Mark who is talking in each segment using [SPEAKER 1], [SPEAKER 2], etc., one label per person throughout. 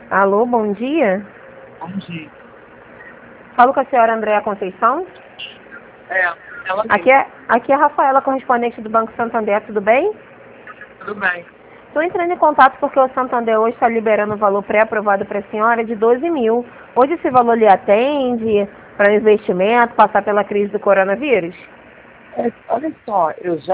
[SPEAKER 1] Alô, bom dia.
[SPEAKER 2] Bom dia.
[SPEAKER 1] Falo com a senhora Andréa Conceição.
[SPEAKER 2] É, ela
[SPEAKER 1] Aqui é a Rafaela, correspondente do Banco Santander, tudo bem?
[SPEAKER 2] tudo bem.
[SPEAKER 1] Estou entrando em contato porque o Santander hoje está liberando o valor pré-aprovado para a senhora de 12 mil. Hoje esse valor lhe atende para investimento, passar pela crise do coronavírus?
[SPEAKER 2] Olha só,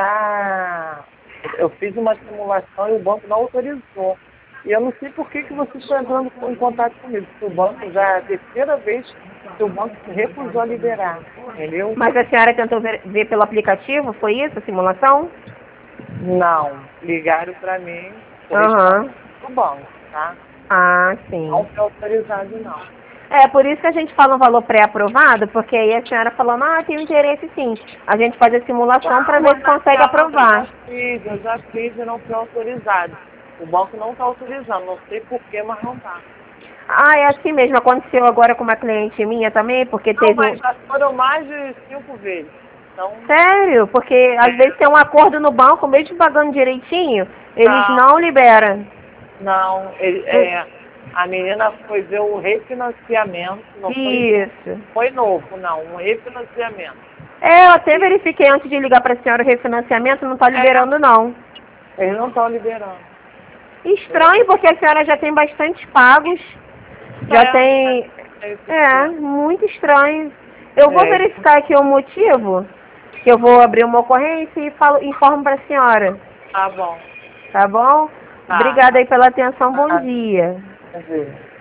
[SPEAKER 2] eu fiz uma simulação e o banco não autorizou. E eu não sei por que você está entrando em contato comigo, porque o banco já é a terceira vez que o banco se recusou a liberar, entendeu?
[SPEAKER 1] Mas a senhora tentou ver pelo aplicativo, foi isso, a simulação?
[SPEAKER 2] Não, ligaram para mim,
[SPEAKER 1] Aham.
[SPEAKER 2] do banco, tá?
[SPEAKER 1] Ah, sim.
[SPEAKER 2] Não foi autorizado, não.
[SPEAKER 1] É, por isso que a gente fala um valor pré-aprovado, porque aí a senhora falando, tem interesse sim. A gente faz a simulação para ver se consegue aprovar.
[SPEAKER 2] Eu já fiz e não foi autorizado. O banco não está autorizando, não sei porquê, mas não está.
[SPEAKER 1] Ah, é assim mesmo. Aconteceu agora com uma cliente minha também, porque
[SPEAKER 2] Não,
[SPEAKER 1] teve
[SPEAKER 2] mas
[SPEAKER 1] um...
[SPEAKER 2] já foram mais de 5 vezes. Então,
[SPEAKER 1] Sério? Porque às vezes tem um acordo no banco, mesmo pagando direitinho, eles não liberam.
[SPEAKER 2] não, a menina foi ver o refinanciamento, não
[SPEAKER 1] Isso.
[SPEAKER 2] foi novo, não, um refinanciamento.
[SPEAKER 1] É, eu até verifiquei antes de ligar para a senhora o refinanciamento, não está liberando não.
[SPEAKER 2] Eles não estão liberando.
[SPEAKER 1] Estranho, porque a senhora já tem bastante pagos. Já tem... É, muito estranho. Eu vou verificar aqui o motivo, que eu vou abrir uma ocorrência e informo para a senhora.
[SPEAKER 2] Tá bom.
[SPEAKER 1] Tá bom?
[SPEAKER 2] Tá.
[SPEAKER 1] Obrigada aí pela atenção, bom dia.
[SPEAKER 2] Quer dizer,